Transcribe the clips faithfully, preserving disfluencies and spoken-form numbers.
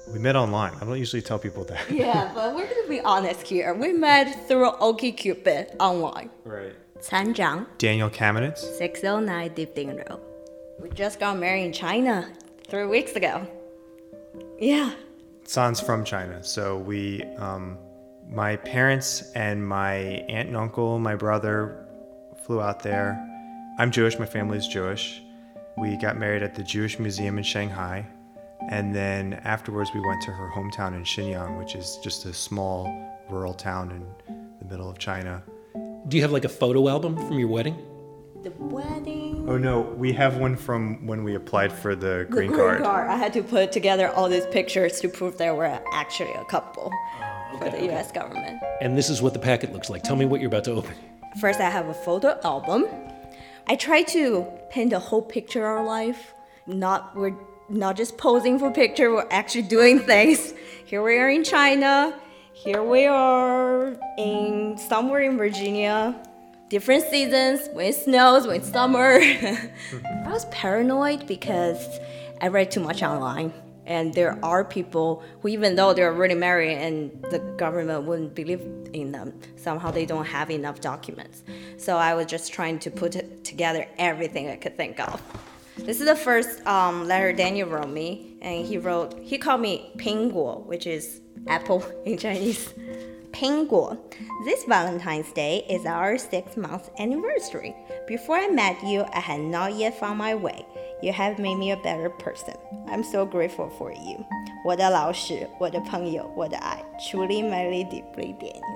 We met online. I don't usually tell people that. Yeah, but we're gonna be honest here. We met through OkCupid online. Right. 参长 Daniel Kamenetz. six oh nine Deepding Road. We just got married in China three weeks ago. Yeah. San's from China, so we, um, my parents and my aunt and uncle, my brother flew out there. I'm Jewish, my family's Jewish. We got married at the Jewish Museum in Shanghai. And then afterwards we went to her hometown in Shenyang, which is just a small rural town in the middle of China. Do you have like a photo album from your wedding? The wedding. Oh no, we have one from when we applied for the green, the green card. card. I had to put together all these pictures to prove that we're actually a couple okay, for the okay. U S government. And this is what the packet looks like. Tell me what you're about to open. First, I have a photo album. I try to paint the whole picture of our life. Not we're not just posing for picture, we're actually doing things. Here we are in China. Here we are in somewhere in Virginia. Different seasons, when it snows, when it's summer. I was paranoid because I read too much online. And there are people who, even though they're already married and the government wouldn't believe in them, somehow they don't have enough documents. So I was just trying to put it together everything I could think of. This is the first um, letter Daniel wrote me, and he wrote, he called me 苹果, which is apple in Chinese. 苹果. This Valentine's Day is our six-month anniversary. Before I met you, I had not yet found my way. You have made me a better person. I'm so grateful for you. 我的老师,我的朋友,我的爱, truly, madly, deeply,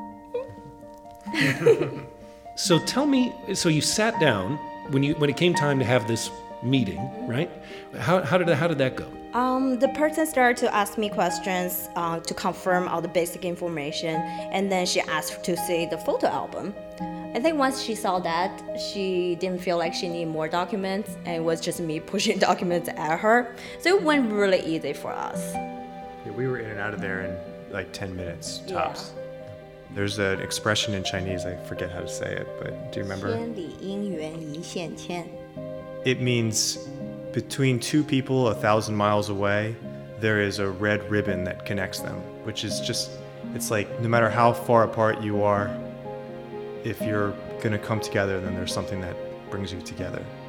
Daniel. So tell me, so you sat down when you when it came time to have this meeting, right? How how did how did that go? Um, the person started to ask me questions uh, to confirm all the basic information, and then she asked to see the photo album. I think once she saw that, she didn't feel like she needed more documents, and it was just me pushing documents at her. So it went really easy for us. Yeah, we were in and out of there in like ten minutes tops. Yeah. There's an expression in Chinese, I forget how to say it, but do you remember? 千里姻缘一线牵. It means between two people a thousand miles away, there is a red ribbon that connects them, which is just, it's like no matter how far apart you are, if you're gonna come together, then there's something that brings you together.